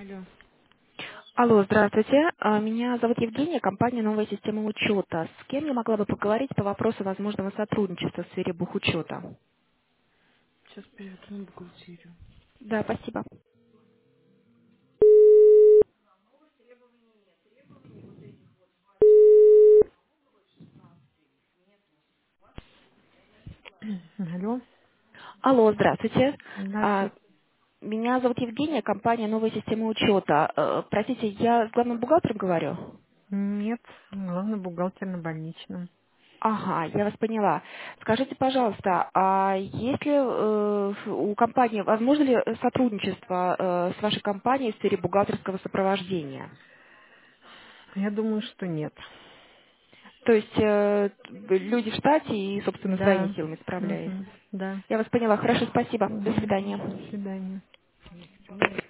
Алло. Алло, здравствуйте. Меня зовут Евгения, компания «Новая система учета». С кем я могла бы поговорить по вопросу возможного сотрудничества в сфере бухучета? Сейчас переведу на бухгалтерию. Да, спасибо. Алло. Алло, здравствуйте. А, Здравствуйте. Меня зовут Евгения, компания «Новая система учета». Простите, я с главным бухгалтером говорю? Нет, главный бухгалтер на больничном. Ага, я вас поняла. Скажите, пожалуйста, а есть ли у компании, возможно ли сотрудничество с вашей компанией в сфере бухгалтерского сопровождения? Я думаю, что нет. То есть люди в штате и, собственно, своими Да. силами справляетесь. Да. Я вас поняла. Хорошо, спасибо. До До свидания. свидания.